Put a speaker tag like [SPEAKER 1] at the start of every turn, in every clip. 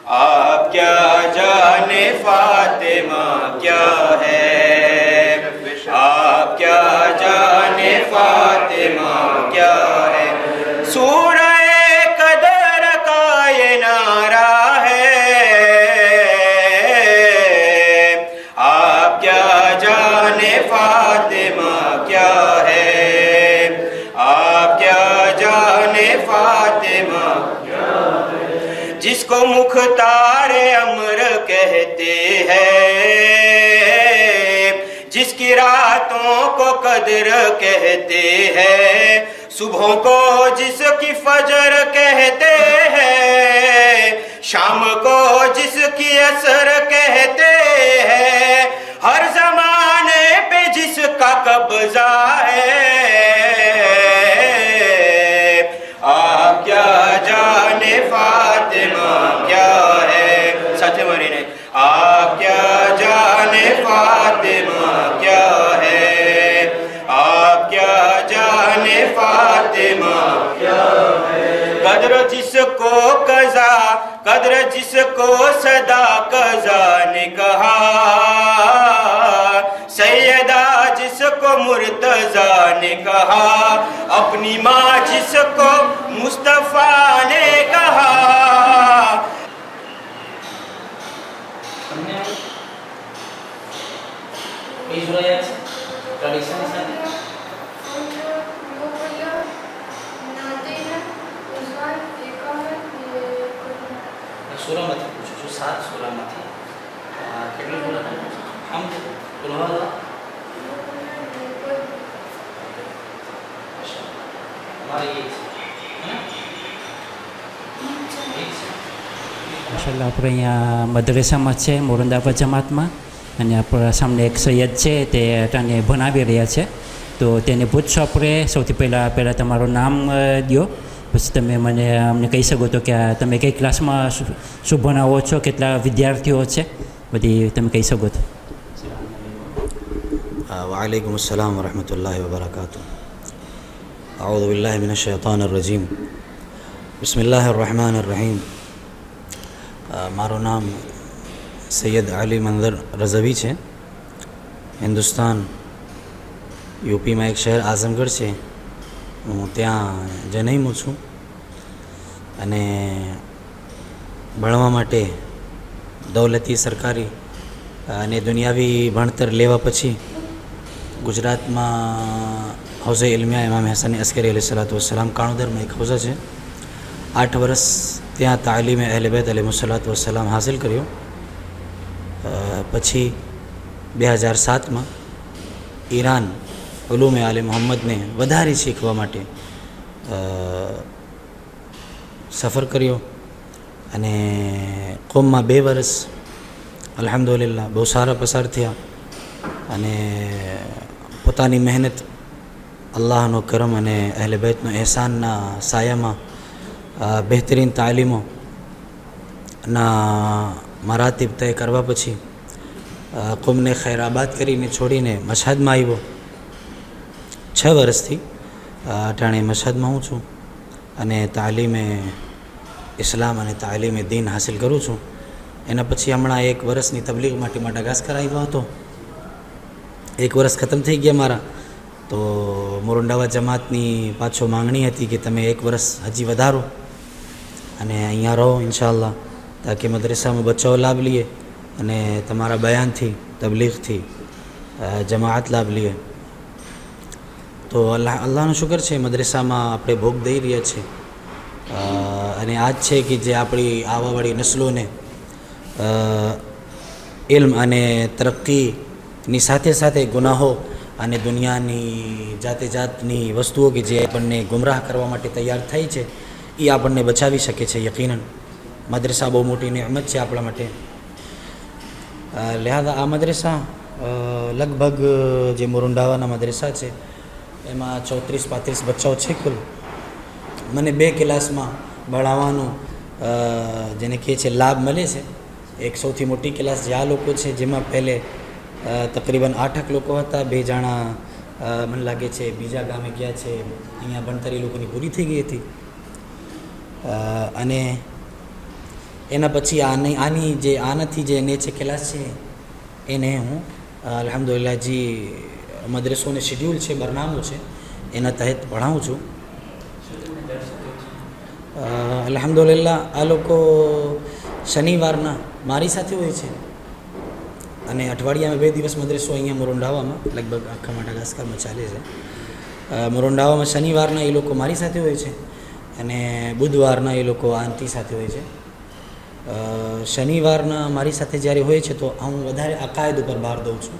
[SPEAKER 1] आप क्या जाने फातिमा क्या है, आप क्या जाने फातिमा क्या है। सूरह कदर का ये नारा है, आप क्या जाने फातिमा क्या है, आप क्या जाने फातिमा क्या है। जिसको मुख्तारे अमर कहते हैं, जिसकी रातों को कदर कहते हैं, सुबहों को जिसकी फजर कहते हैं, शाम को जिसकी असर कहते हैं, हर जमाने पे जिसका कब्जा है, आप क्या जाने फातिमा क्या है। साथ मरी ने आप क्या जाने फातिमा क्या है, आप क्या जाने फातिमा क्या है। कद्र जिसको कज़ा, कद्र जिसको सदा कज़ा ने कहा, सैयदा जिसको मुर्तजा ने कहा, अपनी माँ जिसको मुस्तफा ने कहा।
[SPEAKER 2] સુરામાંથી પૂછું છું, 7 સુરામાંથી કેટલી સુરા આમ પુલવાલા हमारे ये है ना
[SPEAKER 3] માશાલ્લાહ આપણે અહીંયા મદ્રેસામાં છે મોરંદાબાદ જમાતમાં, અને આપણા સામે એક સૈયદ છે તે અટાણે ભણાવી રહ્યા છે, તો તેને પૂછશો આપણે. સૌથી પહેલાં તમારું નામ દો, પછી તમે મને અમને કહી શકો તો કે તમે કઈ ક્લાસમાં શું ભણાવો છો, કેટલા વિદ્યાર્થીઓ છે, બધી તમે કહી શકો તો.
[SPEAKER 4] वालेकुम अस्सलाम वरहमतुल्लाहि वबरकातुहू। अऊज़ु बिल्लाहि मिनश शैतानिर रजीम। बिस्मिल्लाहिर रहमानिर रहीम। माરું નામ સૈયદ અલી મંદર રઝવી છે। હિન્દુસ્તાન યુપીમાં એક શહેર આઝમગઢ છે, હું ત્યાં જન્મ્યો છું, અને ભણવા માટે દૌલતી સરકારી અને દુનિયાવી ભણતર લેવા પછી ગુજરાતમાં હૌઝે ઇલ્મિયા ઇમામ હસન અસ્કરી अलैहिस्सलातु वस्सलाम કાણોદરમાં એક હૌઝા છે। 8 વર્ષ ત્યાં તાલીમ અહલે बैत अलैहिस्सलातु वस्सलाम હાસિલ કર્યો। પછી 2007માં ઈરાન ઉલૂમે આલે મોહમ્મદને વધારે શીખવા માટે સફર કર્યો, અને કોમમાં 2 વર્ષ અલ્હમ્દુલિલ્લાહ બહુ સારા પસાર થયા, અને પોતાની મહેનત, અલ્લાહનો કરમ અને અહલે बैतનો એહસાનના સાયામાં બહેતરીન તાલીમોના મરાતિબ તય કરવા પછી કોમને ખૈરાબાદ કરીને છોડીને મશહદમાં આવ્યો। 6 વર્ષથી અટાણે મશહદમાં હું છું, અને તાલીમે ઇસ્લામ અને તાલીમે દીન હાસિલ કરું છું। એના પછી હમણાં 1 વર્ષની તબલીગ માટે માડાગાસ્કર આવ્યો હતો। 1 વર્ષ ખતમ થઈ ગયા મારા, તો મોરંડાવાદ જમાતની પાછો માંગણી હતી કે તમે 1 વર્ષ હજી વધારો અને અહીંયા રહો ઇન્શાઅલ્લાહ, તાકે મદ્રસામાં બચ્ચાઓ લાભ લઈએ અને તમારા બયાનથી તબલીગથી જમાત લાભ લઈએ। તો અલ્લાહનો શુકર છે, મદ્રસામાં આપણે ભોગ દઈ રહ્યા છીએ, અને આ જ છે કે જે આપણી આવવાવાળી નસલોને ઇલ્મ અને તરક્કીની સાથે સાથે ગુનાહો અને દુનિયાની જાતે જાતની વસ્તુઓ કે જે આપણને ગુમરાહ કરવા માટે તૈયાર થઈ છે એ આપણને બચાવી શકે છે। યકીનન મદ્રસા બહુ મોટી નિયમત છે આપણા માટે। લિહાઝા આ મદ્રસા લગભગ જે મોરંડાવાના મદ્રસા છે એમાં 34-35 બચ્ચાઓ છે કુલ। મને 2 ક્લાસમાં ભણાવવાનો જેને કહે છે લાભ મળે છે। એક સૌથી મોટી ક્લાસ જે આ લોકો છે, જેમાં પહેલે તકરીબન 8 લોકો હતા, 2 જણા મને લાગે છે બીજા ગામે ગયા છે, અહીંયા ભણતર એ લોકોની પૂરી થઈ ગઈ હતી, અને એના પછી આની જે આનાથી જે નેચે ક્લાસ છે એને હું અલ્હમ્દુલિલ્લાહ જે મદ્રસોને શેડ્યુલ છે, બરનામું છે, એના તહેત ભણાવું છું. અલ્હમ્દુલિલ્લાહ આ લોકો શનિવારના મારી સાથે હોય છે અને અઠવાડિયામાં 2 દિવસ મદ્રસો અહીંયા મોરંડાવામાં લગભગ આખા માડાગાસ્કરમાં ચાલે છે. મોરંડાવામાં શનિવારના એ લોકો મારી સાથે હોય છે અને બુધવારના એ લોકો આંટી સાથે હોય છે. શનિવારના મારી સાથે જ્યારે હોય છે તો હું વધારે અકાયદ ઉપર ભાર દઉં છું,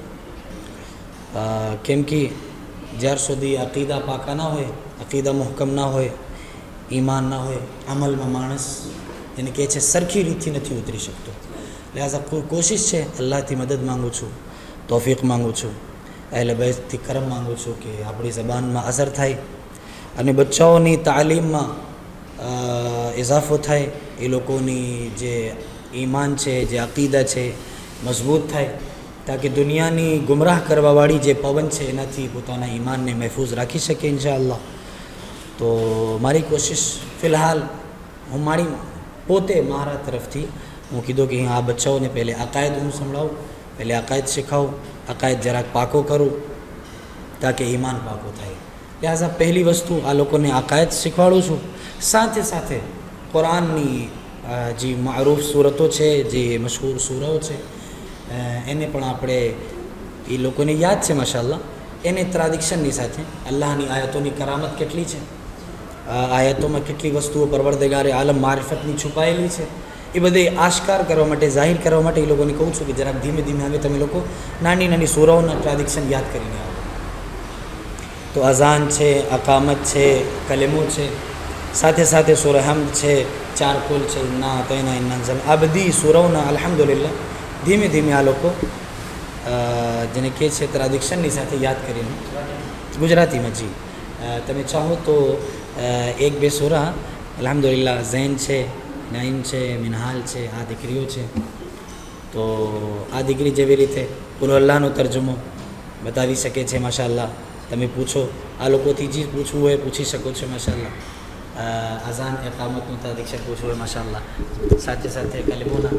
[SPEAKER 4] કેમ કે જ્યાર સુધી અકીદા પાકા ના હોય, અકીદા મુહકમ ના હોય, ઈમાન ના હોય, અમલમાં માણસ એને કહે છે સરખી રીતથી નથી ઉતરી શકતો. લિહાઝા કોશિશ છે, અલ્લાહથી મદદ માગું છું, તૌફીક માગું છું, અહેલે બૈતથી કરમ માગું છું કે આપણી ઝબાનમાં અસર થાય અને બચ્ચાઓની તાલીમમાં ઇઝાફો થાય, એ લોકોની જે ઈમાન છે, જે અકીદા છે મજબૂત થાય, તાકી દુનિયાની ગુમરાહ કરવાવાળી જે પવન છે એનાથી પોતાના ઈમાનને મહેફૂઝ રાખી શકે ઇન્શાઅલ્લાહ. તો મારી કોશિશ ફિલહાલ હું મારી પોતે મારા તરફથી હું કીધું કે આ બચ્ચાઓને પહેલે અકાયદ હું સંભળાવું, પહેલે અકાયદ શીખાવું, અકાયદ જરાક પાકો કરું તાકે ઈમાન પાકો થાય. લિહાઝા પહેલી વસ્તુ આ લોકોને અકાયદ શીખવાડું છું. સાથે સાથે કુરાનની જે મારૂફ સૂરતો છે, જે મશહૂર સૂરાઓ છે, એને પણ આપણે એ લોકોને યાદ છે માશાઅલ્લાહ. એને ટ્રાડિક્શનની સાથે અલ્લાહની આયતોની કરામત કેટલી છે, આયતોમાં કેટલી વસ્તુઓ પરવરદગારે આલમ મારિફતની છુપાયેલી છે, એ બધે આશ્કાર કરવા માટે, જાહેર કરવા માટે એ લોકોને કહું છું કે જરાક ધીમે ધીમે હવે તમે લોકો નાની નાની સૂરાઓના ટ્રાડિક્શન યાદ કરીને આવો. તો અઝાન છે, અકામત છે, કલેમો છે, સાથે સાથે સૂરા હમ્દ છે, 4 કુલ છે, ઇન્ના અતૈના ઇન્ના ઝલ, આ બધી સૂરાઓના અલ્હમ્દુલિલ્લાહ ધીમે ધીમે આ લોકો જેને કહે છે ટ્રાડિક્શનની સાથે યાદ કરીને ગુજરાતીમાં. જી તમે ચાહો તો 1-2 સૂરા અલ્હમ્દુલિલ્લાહ ઝૈન છે, નાઈમ છે, મિનહાલ છે, આ દીકરીઓ છે, તો આ દીકરી જેવી રીતે કુલ અલ્લાહનો તર્જુમો બતાવી શકે છે માશાઅલ્લાહ. તમે પૂછો, આ લોકોથી જે પૂછવું હોય પૂછી શકો છો માશાઅલ્લાહ. અઝાન એકામતનું ટ્રાડિક્શન પૂછવું હોય માશાઅલ્લાહ. સાથે સાથે કલમોના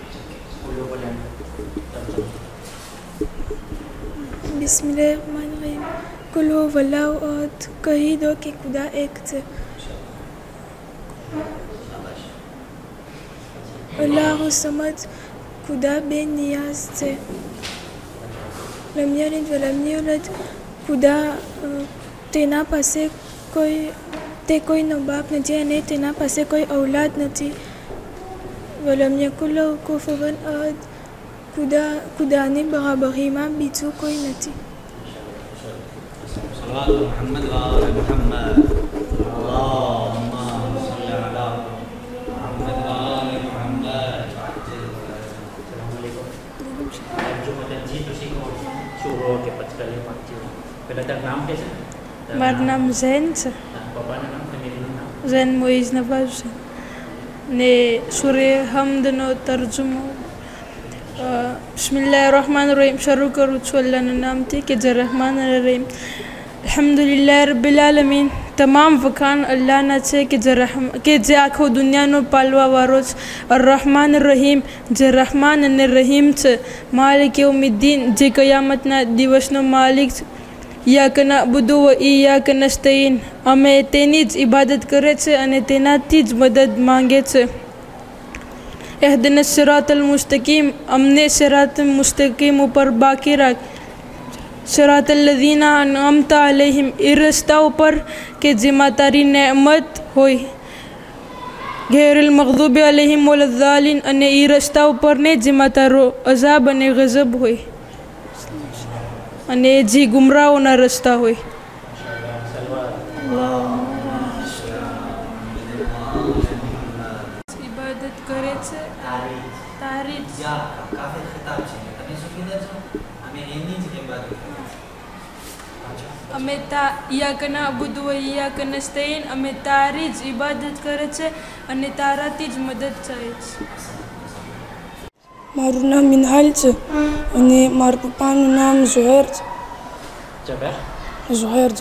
[SPEAKER 5] બિસ્મિલ્લાહિર્રહમાનિર્રહીમ. કુલ હુવલ્લાહુ અહદ. કહી દો કે ખુદા એક છે. અલ્લાહુ સમદ. ખુદા બેનિયાઝ છે. લમ યલિદ વલમ યુલદ. ખુદા તેના પાસે કોઈનો બાપ નથી અને તેના પાસે કોઈ ઔલાદ નથી. વલમ યકુલ લહુ કુફુવન અહદ. ખુદાની બરાબરીમાં બીજું કોઈ નથી. મારું નામ ઝૈન છે. ઝૈન મોઇઝ નવાઝ છે. ને સૂરે હમ્દનો તર્જુમો બિસ્મિલ્લાહિર્રહમાનિર્રહીમ શરૂ કરું છું અલ્લાહના નામથી કે જે રહેમાન અને રહીમ. અલ્હમ્દુલિલ્લાહ રબ્બિલ આલમીન. તમામ વખાણ અલ્લાહના છે કે જે આખો દુનિયાનો પાલવાવાળો છે. અર-રહેમાન રહીમ, જે રહેમાન અને રહીમ છે. માલિક યૌમિદ્દીન, જે કયામતના દિવસનો માલિક છે. ઇય્યાકા નઅબુદુ વ ઇય્યાકા નસ્તઈન. અમે તેની જ ઇબાદત કરે છે અને તેનાથી જ મદદ માંગે છે. એહદિનસ સિરાતલ મુસ્તકીમ. અમને સિરાતલ મુસ્તકીમ ઉપર બાકી રાખ. સિરાતલ લઝીના અનઅમતા અલૈહિમ. એ રસ્તા ઉપર કે જેમાં તારી નેમત હોય. ગૈરિલ મગદૂબી અલૈહિમ વલદ્દાલીન. અને એ રસ્તા ઉપર ને જેમાં તારો અઝાબ અને ગઝબ હોય અને જે ગુમરાહોના રસ્તા હોય. ઇબાદત કરે છે તારી અમે ઇય્યાકા નઅબુદુ વ ઇય્યાકા નસ્તઈન. અમે તારી જ ઇબાદત કરે છે અને તારાથી જ મદદ ચાહે છે.
[SPEAKER 6] મારું નામ મિનહાલ છે અને મારા પપ્પાનું નામ ઝુહૈર છે. ઝુહૈર.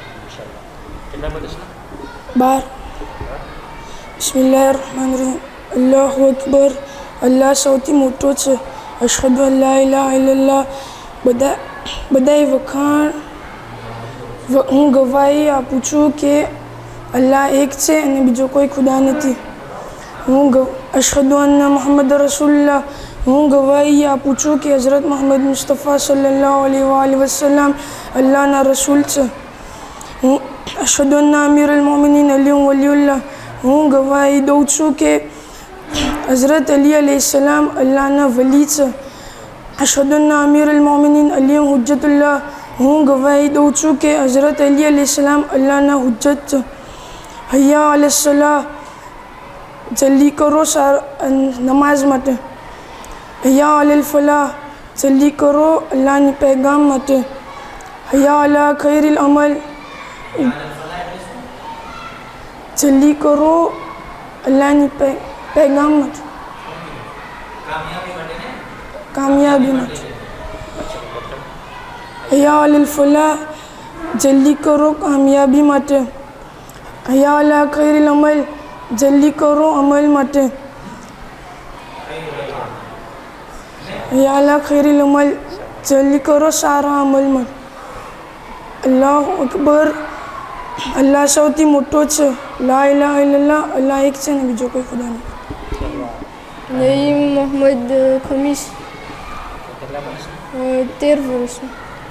[SPEAKER 6] 12. બિસ્મિલ્લાહિર્રહમાનિર્રહીમ. અલ્લાહુ અકબર, અલ્લાહ સૌથી મોટો છે. અશહદુ અન લા ઇલાહા ઇલ્લલ્લાહ, બધાય વખાણ. હું ગવાહી આપું છું કે અલ્લાહ એક છે અને બીજો કોઈ ખુદા નથી. અશહદુ અન્ના મુહમ્મદ રસૂલુલ્લાહ, હું ગવાહી આપું છું કે હઝરત મુહમ્મદ મુસ્તફા સલ્લલ્લાહુ અલૈહિ વસલ્લમ અલ્લાહના રસૂલ છે. હું અશહદુ અન્ના અમીરુલ મોમિનીન અલી વલીઉલ્લાહ, હું ગવાહી દઉં છું કે હઝરત અલી અલૈહિસ્સલામ અલ્લાહના વલી છે. અશહદુ અન્ના અમીરુલ મોમિનીન અલી હુજ્જતુલ્લાહ, હું ગવાહી દઉં છું કે હઝરત અલી અલૈહિસ્સલામ અલ્લાહના હુજ્જત છે. હૈયા અલસ સલાહ, જલ્દી કરો નમાઝ માટે. હૈયા અલલ ફલાહ, જલ્દી કરો અલ્લાહની પૈગામ માટે. હૈયા અલા ખૈરિલ અમલ, જલ્દી કરો અલ્લાહની પૈગામ માટે, કામયાબી માટે. હૈયા અલલ ફલાહ, જલ્દી કરો કામયાબી માટે. હૈયા અલા ખૈરિલ અમલ, જલ્દી કરો અમલ માટે. હૈયા અલા ખૈરિલ અમલ, જલ્દી કરો સારા અમલ માટે. અલ્લાહુ અકબર, અલ્લાહ સૌથી મોટો છે. લા ઇલાહા ઇલ્લલ્લાહ, અલ્લાહ એક છે ને બીજો કોઈ ખુદા નથી.
[SPEAKER 5] નઈમ મોહમ્મદ ખમીસ,
[SPEAKER 3] કેટલા વર્ષ?
[SPEAKER 5] 13 વર્ષનો.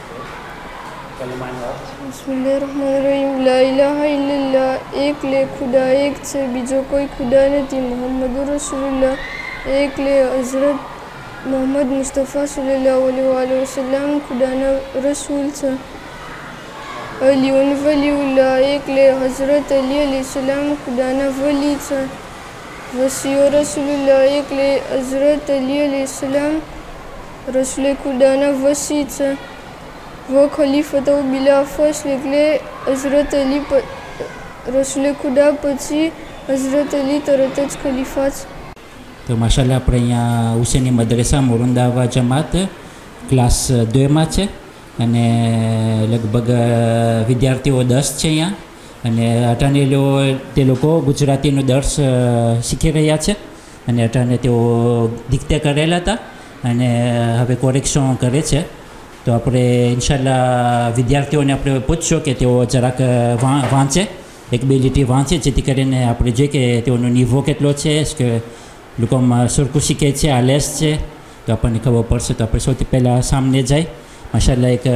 [SPEAKER 5] બિસ્મિલ્લાહિર્રહમાનિર્રહીમ. લા ઇલાહા ઇલ્લલ્લાહ, એક લે ખુદા એક છે બીજો કોઈ ખુદા નથી. મુહમ્મદ રસૂલુલ્લાહ, એક લે હઝરત મોહમ્મદ મુસ્તફા સલ્લલ્લાહુ અલૈહિ વસલ્લમ ખુદાના રસૂલ છે. અલીઉન વલીઉલ્લાહ, એક લે હઝરત અલી અલૈહિસ્સલામ ખુદાના વલી છે. વસીઓ રસૂલુલ્લાહ, એક લે હઝરત અલી અલૈહિસ્સલામ રસૂલ ખુદાના વસી છે. વ ખલીફતો બિલા ફસલ, એટલે હઝરત અલી રસૂલ ખુદા પછી હઝરત અલી તરત જ ખલીફા છે.
[SPEAKER 3] તો માશાલ્લાહ આપણે અહીંયા હુસેની મદ્રસા મોરંદાવા જમાત ક્લાસ 2માં છે અને લગભગ વિદ્યાર્થીઓ 10 છે અહીંયા અને અટાણે તે લોકો ગુજરાતીનો દર્સ શીખી રહ્યા છે અને અટાણે તેઓ દીકતે કરેલા હતા અને હવે કોરેક્શન કરે છે. તો આપણે ઇન્શાલ્લાહ વિદ્યાર્થીઓને આપણે પૂછશો કે તેઓ જરાક વાંચે, એક બે લીટી વાંચે, જેથી કરીને આપણે જોઈએ કે તેઓનો નિવો કેટલો છે, કે લોકોમાં સરખું શીખે છે, આલેસ છે, તો આપણને ખબર પડશે. તો આપણે સૌથી પહેલાં સામને જાય. માશાલ્લાહ એક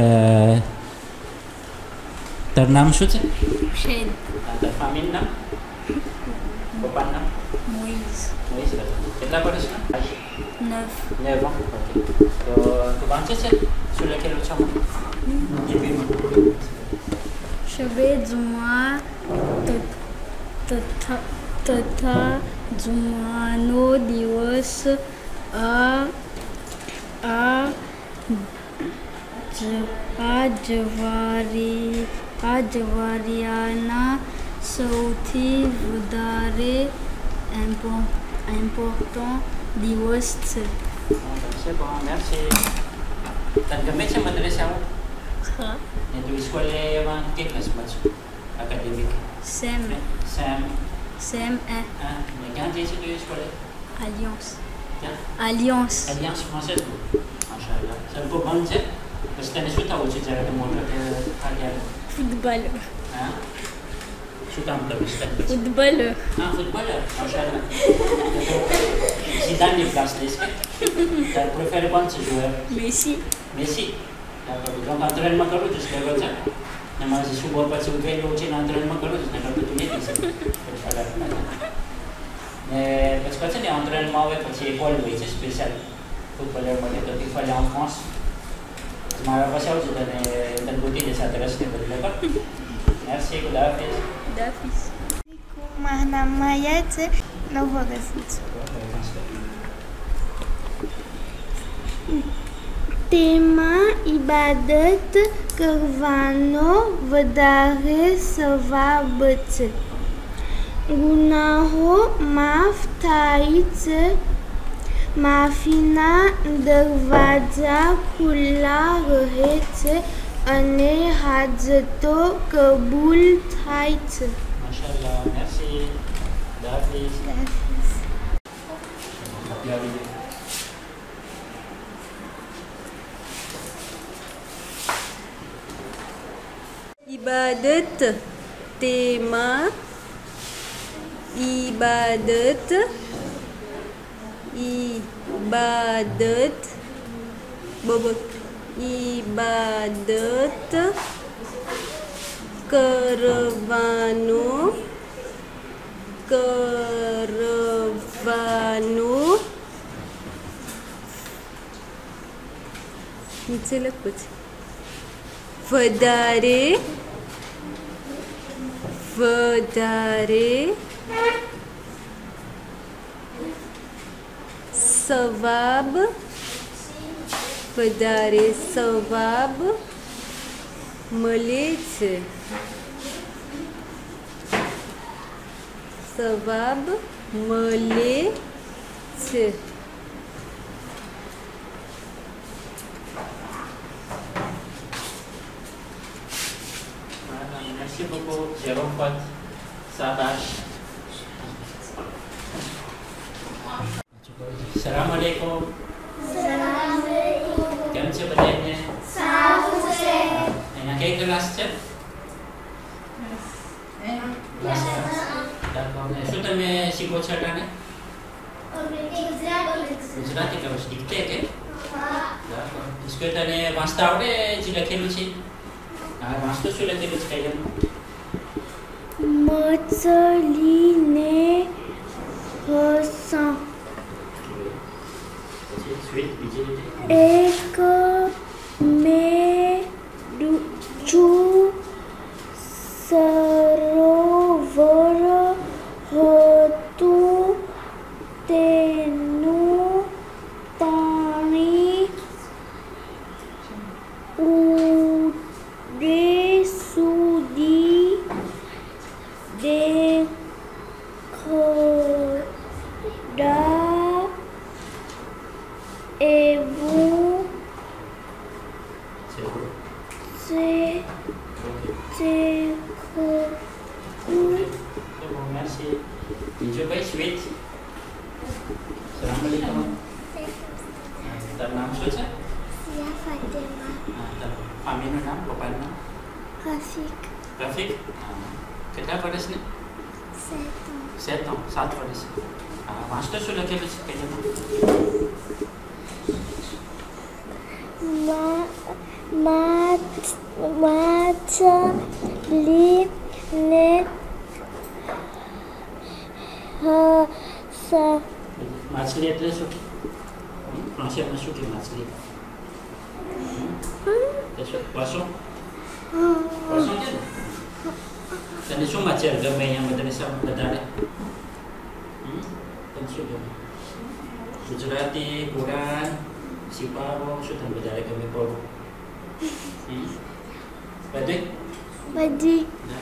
[SPEAKER 3] તારું નામ શું છે?
[SPEAKER 7] શેન.
[SPEAKER 3] તાર ફામીનું નામ? પપ્પાનું નામ?
[SPEAKER 7] મોઈઝ.
[SPEAKER 3] કેટલા વર્ષના?
[SPEAKER 7] 9.
[SPEAKER 3] ઓકે. તો તું વાંચે છે? શું લખેલું છે લિપિમાં?
[SPEAKER 7] શબે જુમા તથા જુમાનો દિવસ આ જવારિયાના સૌથી વધારે ઇમ્પોર્ટન્ટ દિવસ છે.
[SPEAKER 3] merci. તને ગમે છે મદ્રસાઓ?
[SPEAKER 7] હા.
[SPEAKER 3] ને તું સ્કૂલેમાં કે ક્લાસમાં છો? એકેડેમિક?
[SPEAKER 7] સેમ
[SPEAKER 3] ને ક્યાં જઈએ છે તું સ્કૂલે?
[SPEAKER 7] Alliance.
[SPEAKER 3] ક્યાં?
[SPEAKER 7] Alliance.
[SPEAKER 3] Alliance française. માશાલ્લાહ. સરખું ભણ છે? બસ તને શું થવું છે જ્યારે તું મોટો થાય?
[SPEAKER 7] Football.
[SPEAKER 3] હા? શું કામ કરીશ?
[SPEAKER 7] Football.
[SPEAKER 3] હા, ફૂટબોલર. માશાલ્લાહ. ઝિદાનની ક્લાસ લઈશ કે? તારું પ્રિફર કોણ છે જોયર? મેસી. હું અંતરણમાં કરું છું સ્ટેબલ છે ને મારે સુબહ પછી ઉઠેલું છે ને અંતરણમાં કરું છું ને કરતું તું નથી શકે ને પછી ને અંતરણમાં આવે પછી એક કોલ હોય છે સ્પેશિયલ ફૂટબોલર માટે તો ટીફલ આમ ફોન્સ મારા પાસે આવજો તને તને ગોતી દે સાથે રસ્તે બદલે કર merci ખુદા હાફિઝ.
[SPEAKER 8] મારું નામ માયા છે, 9 વર્ષની છું. તેમાં ઇબાદત કરવાનો વધારે સવાબ છે. ગુનાહો માફ થાય છે. માફીના દરવાજા ખુલ્લા રહે છે અને હાજતો કબૂલ થાય છે.
[SPEAKER 3] માશાલ્લાહ. merci. ખુદા હાફિઝ.
[SPEAKER 9] Ibadat tema ibadat કરવાનું નીચે લખ પછી વધારે સવાબ મળે છે. સવાબ મળે છે.
[SPEAKER 3] Merci beaucoup, Jérôme Pot. Sabash. Assalamualaikum. કેમ છે બધાને? સારું છે. એના કઈ ક્લાસ છે? શું તમે શીખો છો અટાણે? ગુજરાતી કરો છો. દીકતે કે इसको તને વાંચતા આવડે જે લખેલું છે? હા, વાંચતો શું લખેલું છે કઈ?
[SPEAKER 7] મછલીને હસા એક મેડું સરોવર હતું તેનું પાણી ઉડે સુધી દેખડા એવું
[SPEAKER 3] બીજો કઈ સ્વીટ? સલામ. તારું નામ શું છે? મમ્મીનું નામ, પપ્પાનું નામ? રફીક. કેટલા વર્ષની? 7 વર્ષ. વાંચતો શું લખેલું છે કઈ?
[SPEAKER 7] માછલીને હસા.
[SPEAKER 3] માછલી એટલે શું? ભાષામાં શું કે માછલી? પશુ છે ને? તને શું માછલી ગમે અહીંયા મદ્રેસામાં વધારે? તને શું ગમે? ગુજરાતી, કુરાન, સિપારો શું તને વધારે ગમે? પડવું
[SPEAKER 7] બધી.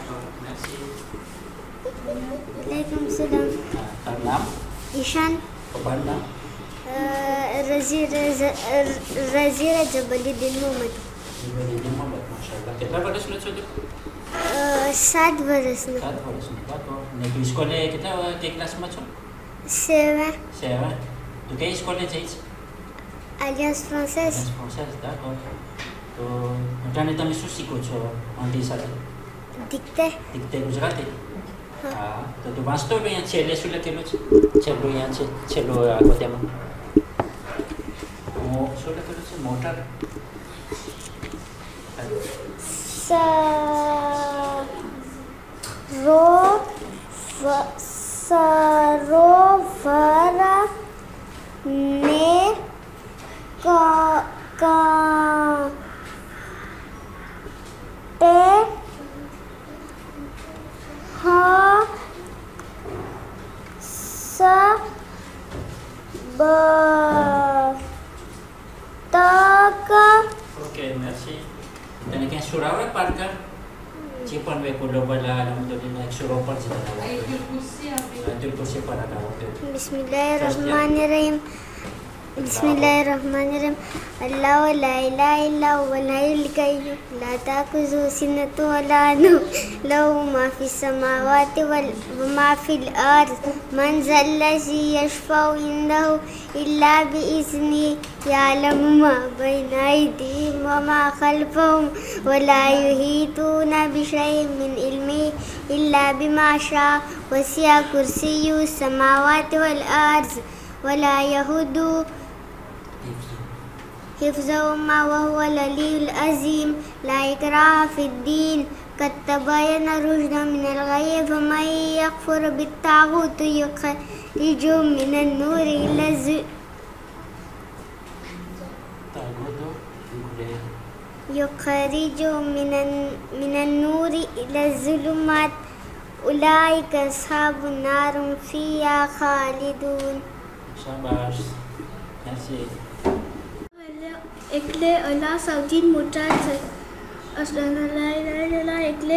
[SPEAKER 7] Alaikum salam.
[SPEAKER 3] તારું નામ?
[SPEAKER 7] ઈશાન.
[SPEAKER 3] પપ્પાનું નામ?
[SPEAKER 7] રઝીરા જબલીદ્દીન મોહમ્મદ.
[SPEAKER 3] માશાઅલ્લાહ. કેટલા વર્ષનો છો તું?
[SPEAKER 7] 7 વર્ષનો.
[SPEAKER 3] 7 વર્ષનો. ને તું સ્કૂલે કેટલા કઈ ક્લાસમાં છો?
[SPEAKER 7] 7.
[SPEAKER 3] તું કઈ સ્કૂલે જઈશ?
[SPEAKER 7] Alliance Française.
[SPEAKER 3] તો અટાણે તમે શું શીખો છો આંટી સાથે?
[SPEAKER 7] દીકતે
[SPEAKER 3] ગુજરાતી. હા, તો તું વાંચતો અહીંયા છેલ્લે શું લખેલું છે? છેલ્લું અહીંયા છે, છેલ્લું આખો તેમાં શું લખેલું છે? મોટર.
[SPEAKER 7] સરોવર ને કાંઠે બતક.
[SPEAKER 3] Okay, merci. તને ક્યાં સુરાવડે પારકર? ચીપન વે કુલો બલા અલહમદુલિલ્લાહ એક સુરો પર છે. આયતુલ કુરસી પર હતા.
[SPEAKER 7] બિસ્મિલ્લાહિર રહમાનિર રહીમ. बिस्मिल्लाहिर्रहमानिर्रहीम अल्लाह ला इलाहा इल्ला हुवल हय्युल क़य्यूम ला ताख़ुज़ुहु सिनतुन वला नौम लहु मा फ़िस समावाति व मा फ़िल अर्ज़ मन ज़ल्लज़ी यशफ़अु इंदहु इल्ला बिइज़्निही यअलमु मा बैना अयदीहिम व मा ख़ल्फ़हुम व ला युहीतूना बिशयइन मिन इल्मिही इल्ला बिमा शाअ वसिअ कुर्सियुहु समावाति वल अर्ज़ व ला यऊदुहु हिफ़्ज़ुहुमा व हुवल अलियुल अज़ीम ला इक्राह फ़िद्दीन क़द तबय्यन रुश्द मिनल ग़य्य फ़मन यकफ़ुर बित्ताग़ूत युख़रिजुहु मिनन नूरि इला ज़ुलुमात उलाइका अस्हाबुन नार हुम फ़ीहा ख़ालिदून।
[SPEAKER 3] शाबाश ऐसे
[SPEAKER 10] एकले अल्लाह सौથી મોટા છે અષ્ટલા ઇલાહા એકલે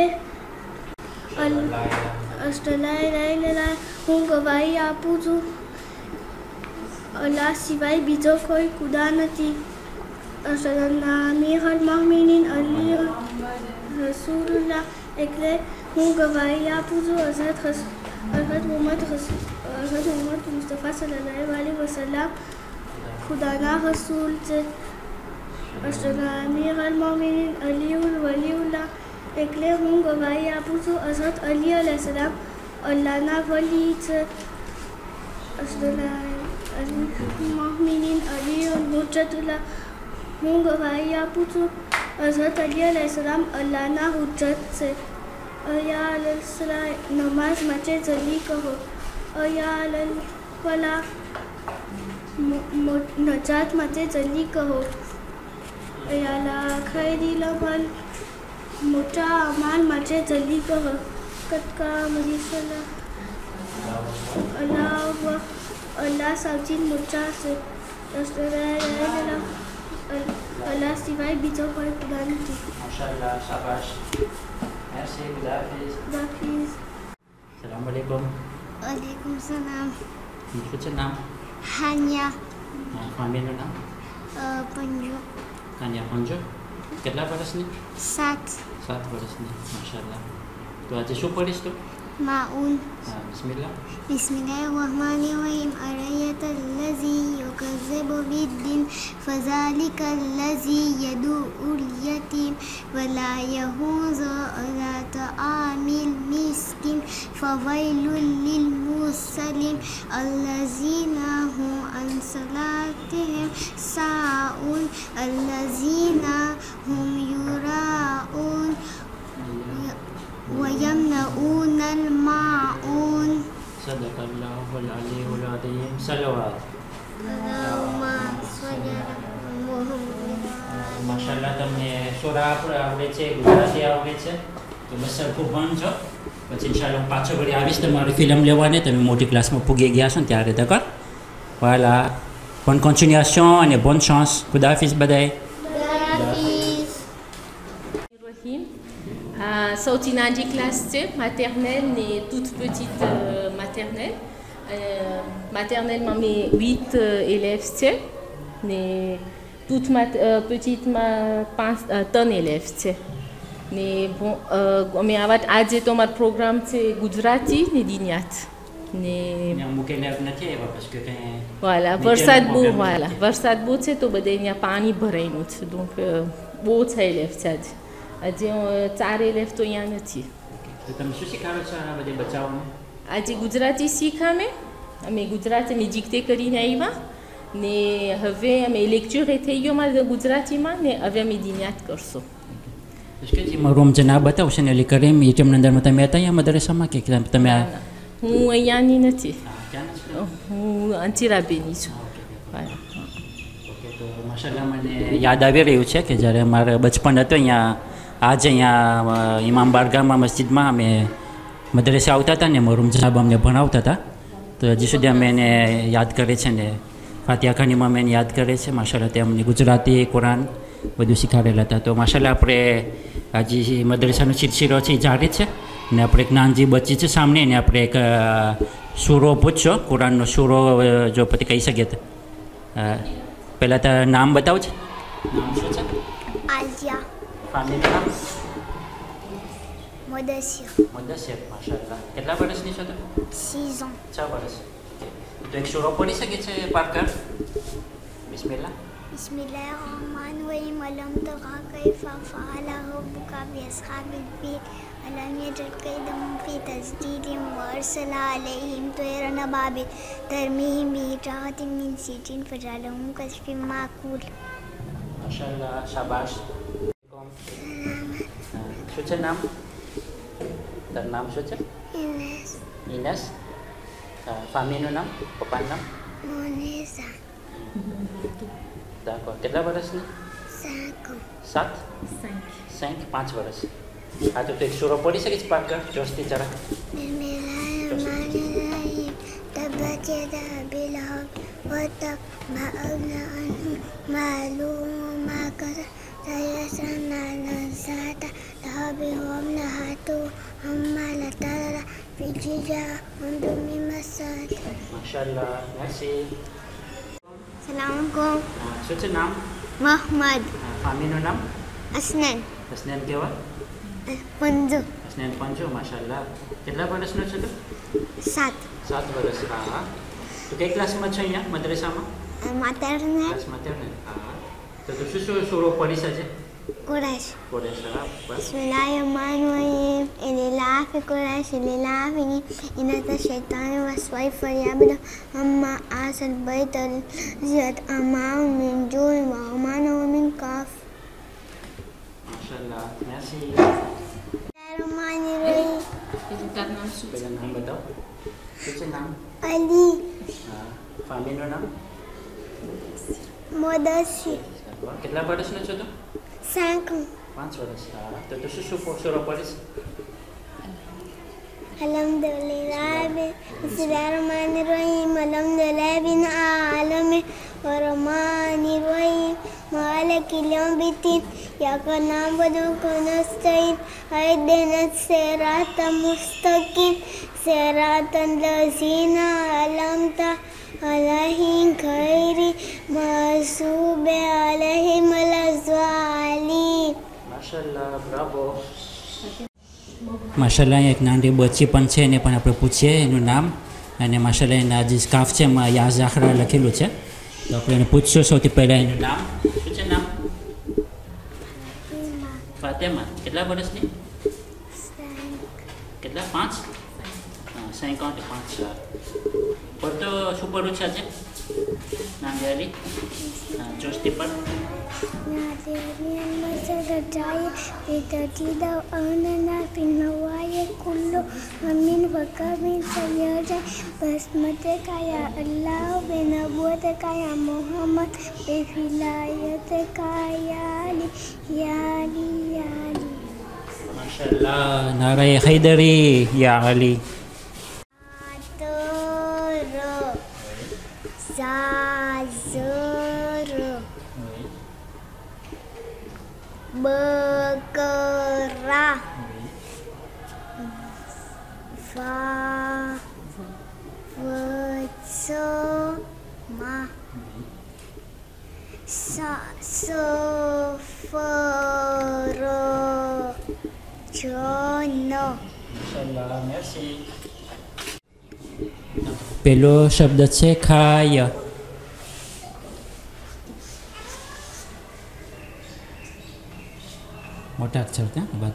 [SPEAKER 10] અષ્ટલા ઇલાહા હું ગવાહી આપું છું અલ્લાહ સિવાય બીજો કોઈ ખુદા નથી અષ્ટલા અમીરુલ મુમિનીન અલી રસૂલુલ્લાહ એકલે હું ગવાહી આપું છું હઝરત મુહમ્મદ મુસ્તફા સલ્લલ્લાહુ અલૈહિ વસલ્લમ ખુદાના રસૂલ છે અષ્ટલા અમીરુલ મુમિનીન અલીઉલ વલીઉલ્લાહ એકલે હું ગવાહી આપું છું હઝરત અલી અલૈહિસ્સલામ અલ્લાહના વલી છે અષ્ટલા મુમિનીન અલીઉલ હુજ્જતુલ્લાહ હું ગવાહી આપું છું હઝરત અલી અલૈહિસ્સલામ અલ્લાહના હુજ્જત છે અયા અલૈહિસ્સલામ નમાઝ માટે જલ્દી કહો અયા અલ ફલાહ નજાત માટે જલ્દી કહો અયાલા ખૈરીલ અમલ મોટા અમાલ માટે જલ્દી કહો કટકા મરીસલા અલ્લાહ સૌથી મોટા છે અલ્લાહ સિવાય બીજો કોઈ ખુદા નથી
[SPEAKER 3] माशाल्लाह शाबाश ऐसे खुदाफिज अस्सलाम वालेकुम
[SPEAKER 7] वालेकुम सलाम।
[SPEAKER 3] શું છે નામ
[SPEAKER 7] હાન્યા
[SPEAKER 3] ફામીનું નામ
[SPEAKER 7] પંજો
[SPEAKER 3] હાન્યા પંજો કેટલા વર્ષની
[SPEAKER 7] 7
[SPEAKER 3] વર્ષની માશાલ્લાહ તો આજે શું પડીશ તું
[SPEAKER 7] માઉન
[SPEAKER 3] હા બિસ્મિલ્લાહ
[SPEAKER 7] बिस्मिल्लाहिर्रहमानिर्रहीम अरयतल्लज़ी युकज़्ज़िबु बिद्दीन फ़ज़ालिकल्लज़ी यदुउल यतीम वला यहूज़ु अला तआमिल मिस्कीन फ़वैलुल लिल मुसल्लीन अल्लज़ीना हुम अन सलातिहिम साऊन अल्लज़ीना हुम युराऊन वयमनऊनल माऊन
[SPEAKER 3] सदक़ल्लाहुल अलीयुल अज़ीम सलवात માશાલ્લાહ તમને સોરા આવડે છે ગુજરાતી આવડે છે તો બસ સરખું ભણજો પછી ઇન્શાલ્લાહ હું પાછો વળી આવીશ તમારી ફિલ્મ લેવાની તમે મોટી ક્લાસમાં પૂગી ગયા છો ને ત્યારે તકર voilà bonne continuation et bonne chance ખુદાહાફિઝ બધાય
[SPEAKER 9] સૌથી નાની ક્લાસ છે maternelle ને toute petite maternelle maternellement mes 8 élèves છે ને toute petite 3 élèves છે ને bon અમે આજે તો અમારો પ્રોગ્રામ છે ગુજરાતી ને દિન્યાત ને
[SPEAKER 3] અમુક élèves નથી આવ્યા parce que
[SPEAKER 9] voilà વરસાદ બહુ છે તો બધે અહીંયા પાણી ભરાયેલું છે donc બહુ છે élèves છે આજે 4 élèves તો અહીંયા નથી
[SPEAKER 3] તો તમે શું શીખવાડો છો આ બધે બચ્ચાઓને
[SPEAKER 9] આજે ગુજરાતી શીખામે અમે ગુજરાતી અમે જીકતે કરીને આવ્યા ને હવે અમે લેક્ચર થઈ ગયો મારે ગુજરાતીમાં ને હવે અમે દિન્યાત કરશો
[SPEAKER 3] એમાં રૂમ જના બતાવશે ને એટલે કરીમ એટીએમના અંદરમાં તમે હતા અહીંયા મદરસામાં કે તમે
[SPEAKER 9] હું અહીંયાની નથી હું અંચિરાબેની છું
[SPEAKER 3] ઓકે તો માશાલ્લાહ મને યાદ આવી રહ્યું છે કે જ્યારે મારે બચપન હતો અહીંયા આજે અહીંયા ઇમામ બારગાહમાં મસ્જિદમાં અમે મદરસે આવતા હતા ને મરૂમ જનાબ અમને ભણાવતા હતા તો હજી સુધી અમે એને યાદ કરે છે ને ફાતિહા ખાનીમાં અમે એને યાદ કરે છે માશાલ્લાહ તે અમને ગુજરાતી કુરાન બધું શીખવાડેલા હતા તો માશાલ્લાહ આપણે હજી મદરસાનો સિલસિલો છે એ જારી છે ને આપણે એક નાનજી બચ્ચી છે સામે ને આપણે એક સૂરો પૂછશો કુરાનનો સૂરો જો પછી કહી શકીએ તો પહેલાં તારું નામ બતાવજે. નામ શું છે?
[SPEAKER 7] आलिया
[SPEAKER 3] ફેમિલીનું નામ?
[SPEAKER 7] मुदस्सिर
[SPEAKER 3] મુદસ્સિર. માશાઅલ્લાહ. કેટલા વર્ષની છો તું?
[SPEAKER 7] 6 ans
[SPEAKER 3] 6 વર્ષ. તો એક સૂરો પડી શકે છે પાઠ કર. બિસ્મિલ્લાહ.
[SPEAKER 7] बिस्मिल्लाहिर्रहमानिर्रहीम अलम तरा कैफा फअल रब्बुका बिअस्हाबिल फील अलम यजल कैदहुम फी तस्दीदिम वअरसल अलैहिम तयरन अबाबिल तरमीहिम बिहिजारतिन मिन सिजील फजअलहुम कसफिन माकूल.
[SPEAKER 3] માશાઅલ્લાહ. શાબાશ. શું છે નામ? તારું નામ શું છે? ઇનસ. ફેમિલીનું નામ? પપ્પાનું નામ?
[SPEAKER 7] मोनेसा
[SPEAKER 3] d'accord. કેટલા વર્ષની?
[SPEAKER 7] 5 ans
[SPEAKER 3] 7? 5 વર્ષ. હા, તો એક સૂરો પડી શકે છે પાઠ કર જોશથી જરા.
[SPEAKER 7] बिस्मिल्लाहिर्रहमानिर्रहीम तब्बत यदा अबी लहब वतब मा अग्ना अन्हु मालुहु वमा कसब सयस्लाना नारन ज़ाता लहबि वम्रअतुहु हम्मालतल फी जिरहा उम्रुन मिस्साद.
[SPEAKER 3] માશાઅલ્લાહ. merci.
[SPEAKER 7] Assalamualaikum.
[SPEAKER 3] શું છે નામ?
[SPEAKER 7] Muhammad
[SPEAKER 3] ફેમિલીનું નામ?
[SPEAKER 7] Asnan
[SPEAKER 3] હસનેન કેવા?
[SPEAKER 7] Panju
[SPEAKER 3] હસનેન પંજો. માશાઅલ્લાહ. કેટલા વર્ષનો છે તું?
[SPEAKER 7] 7
[SPEAKER 3] 7 વર્ષ. હા. તો કઈ ક્લાસમાં છો અહીંયા મદ્રસામાં?
[SPEAKER 7] maternal
[SPEAKER 3] class maternal. હા. તો તું શું સૂરો પડી શકે?
[SPEAKER 7] Quraish.
[SPEAKER 3] Quraish. હા, બસ.
[SPEAKER 7] Bismillahirrahmanirrahim Lilafi Quraish lilafihim inna shaytana waswayf falyabdu amma asal baital ziyat amam min jul wa amanu min kaf.
[SPEAKER 3] માશાઅલ્લાહ. merci.
[SPEAKER 7] Bismillahirrahmanirrahim.
[SPEAKER 9] તારું નામ શું?
[SPEAKER 3] પહેલાં નામ બતાવો. શું છે નામ?
[SPEAKER 7] Ali
[SPEAKER 3] હા. ફેમિલીનું નામ?
[SPEAKER 7] Mudassir
[SPEAKER 3] કેટલા વર્ષનો છો તું?
[SPEAKER 7] 5 ans
[SPEAKER 3] 5 વર્ષ. હા. તો તું શું સૂરો પડીશ?
[SPEAKER 7] Alhamdulillah Bismillahirrahmanirrahim Alhamdulillah bin alamin Ar-Rahmanirrahim Malikil yawmiddin Iyyaka na'budu wa nasta'in ihdinas siratal mustaqim siratal ladzina an'amta alaihim ghairil maghdubi alaihim waladdallin.
[SPEAKER 3] માશાઅલ્લાહ. બ્રાવો. માશાઅલ્લાહ. એક નાની બચ્ચી પણ છે, એને પણ આપણે પૂછીએ એનું નામ. અને માશાઅલ્લાહ એના જે સ્કાફ છે એમાં યા ઝાખરા લખેલું છે. તો આપણે એને પૂછશું સૌથી પહેલાં એનું નામ. શું છે નામ? ફાતેમા. કેટલા વર્ષની? કેટલા? 5? હા, 5. પર તો શું પડું છે આજે? નાંદેલી. હા, જોસ્તી પર.
[SPEAKER 7] बसमत काया अल्लाह बेनबूत काया मोहम्मद बेफिलायत काया अली याली याली.
[SPEAKER 3] માશાઅલ્લાહ. નારાએ હૈદરી યા Ali.
[SPEAKER 7] Atoro Zazoro Bekera Vetsoma Soforo Jono.
[SPEAKER 3] માશાઅલ્લાહ. merci. પહેલો શબ્દ છે ખાય. મોટા અક્ષર ત્યાં બાદ.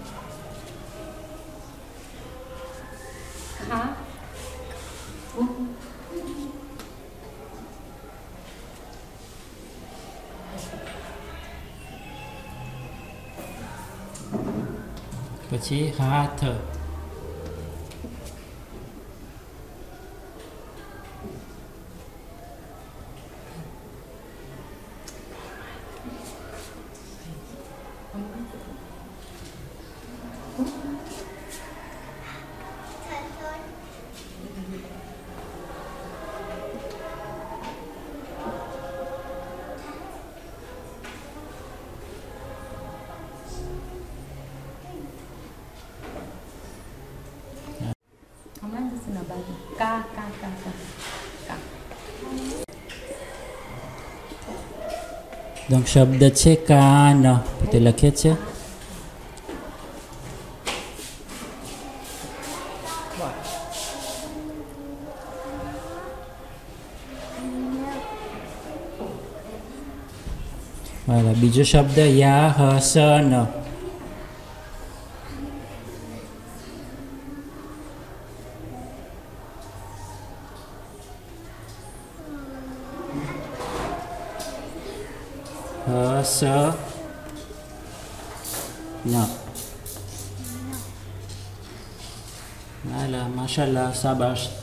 [SPEAKER 9] હા.
[SPEAKER 3] પછી હાથ. donc શબ્દ છે કાન, તે લખે છે. બીજો શબ્દ યા હસન. હસ ન. માશાલ્લાહ, શાબાશ.